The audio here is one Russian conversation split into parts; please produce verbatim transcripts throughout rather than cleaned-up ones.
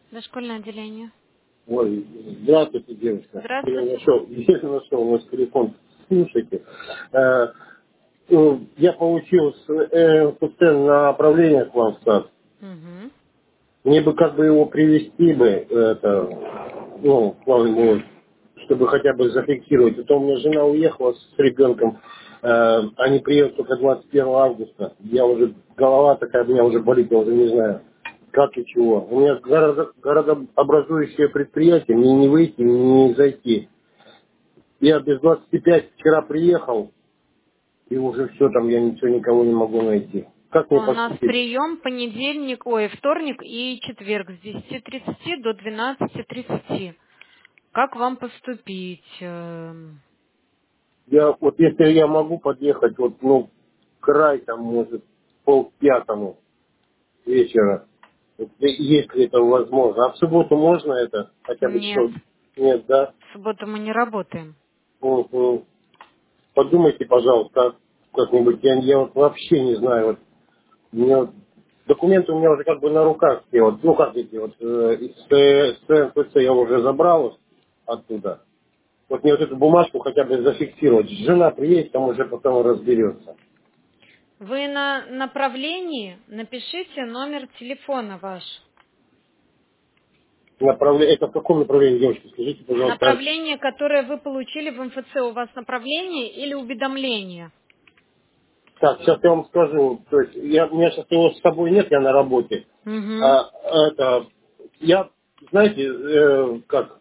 Дошкольное отделение. Ой, здравствуйте, девушка. Я Здравствуйте. нашел, я нашел у вас телефон. Слушайте, э, ну, я получил с- э, МФЦ на направление к вам в сад. Угу. Мне бы как бы его привести бы, это, ну, к вам, ну, чтобы хотя бы зафиксировать. А то у меня жена уехала с ребенком, э, они приедут только двадцать первого августа. Я уже, голова такая у меня уже болит, я уже не знаю, как и чего. У меня городо- городообразующее предприятие, мне не выйти, не зайти. Я без двадцати пяти вчера приехал, и уже все, там я ничего, никого не могу найти. Как мне У нас поступить? прием понедельник, ой, вторник и четверг с десяти тридцати до двенадцати тридцати. Как вам поступить? Эм, Я, вот если я могу подъехать, вот, ну, край там, может, пол пятому вечера, вот, если это возможно. А в субботу можно это? Хотя бы Нет, часов? Нет, да? в субботу мы не работаем. Мгм. Подумайте, пожалуйста, как-нибудь. Я, я вот вообще не знаю. Вот, у меня вот документы у меня уже как бы на руках все. Вот, ну, как эти вот, э, из э, с Н Ф Ц я уже забрал вот оттуда. Вот мне вот эту бумажку хотя бы зафиксировать. Жена приедет, там уже потом разберется. Вы на направлении напишите номер телефона ваш. Направление, это в каком направлении, девушка? Скажите, пожалуйста. Направление, которое вы получили в М Ф Ц, у вас направление или уведомление? Так, сейчас я вам скажу. То есть я, у меня сейчас его с собой нет, я на работе. Угу. А, это, я, знаете, э, как,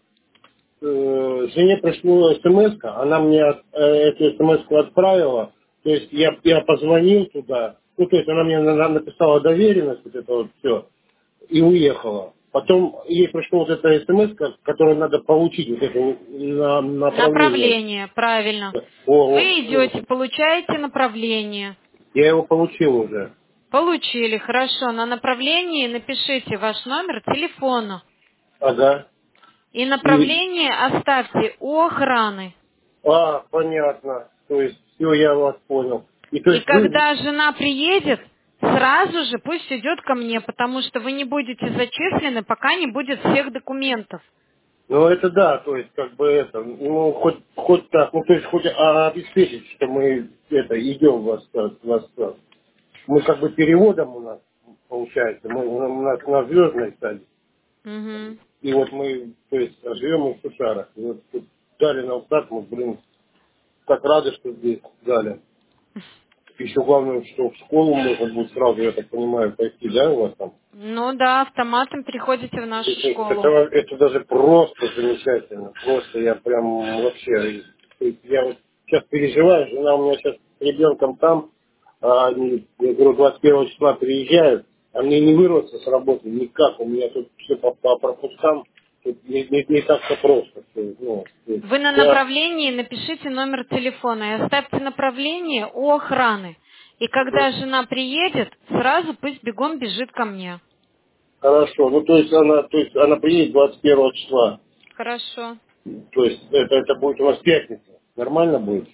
э, жене пришло смс, она мне э, эту смс отправила. То есть я, я позвонил туда. Ну, то есть она мне на- написала доверенность, вот это вот все, и уехала. Потом ей пришло вот это смс, которую надо получить, вот это на- направление. Направление, правильно. О, Вы о, идете, получаете направление. я его получил уже. Получили, хорошо. На направлении напишите ваш номер телефона. Ага. И И, направление оставьте у охраны. а, понятно. То есть, все, я вас понял. И то И есть вы, когда жена приедет, сразу же пусть идет ко мне, потому что вы не будете зачислены, пока не будет всех документов. ну это да, то есть как бы это, ну хоть, хоть так, ну то есть хоть а, обеспечить, что мы это идем в вас, в вас, мы как бы переводом у нас получается, мы у нас на звездной стадии, Мгм. и вот мы, то есть живем мы в Сушарах, и вот тут дали нам так, мы, блин, так рады, что здесь дали. Еще главное, что в школу можно будет сразу, я так понимаю, пойти, да, у вас там? Ну да, автоматом переходите в нашу Это, это, школу. это даже просто замечательно. Просто я прям вообще... то есть я вот сейчас переживаю, жена у меня сейчас с ребенком там, а они, я говорю, двадцать первого числа приезжают, а мне не вырваться с работы никак. У меня тут все по, по пропускам, тут не, не, не так-то просто. Всё, ну, то есть Вы на я, направлении напишите номер телефона и оставьте направление у охраны. И когда жена приедет, сразу пусть бегом бежит ко мне. хорошо. Ну, то есть она, то есть она приедет двадцать первого числа. Хорошо. То есть это, это будет у нас пятница. Нормально будет?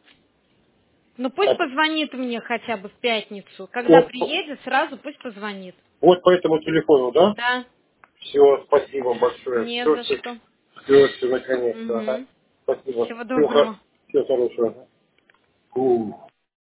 Ну пусть А, позвонит мне хотя бы в пятницу. Когда вот, приедет, сразу пусть позвонит. вот по этому телефону, да? Да, Все, спасибо большое. не Все, за все, что. все, все наконец-то. Ага. Угу. Спасибо. Всего Всего, доброго. всего хорошего. М.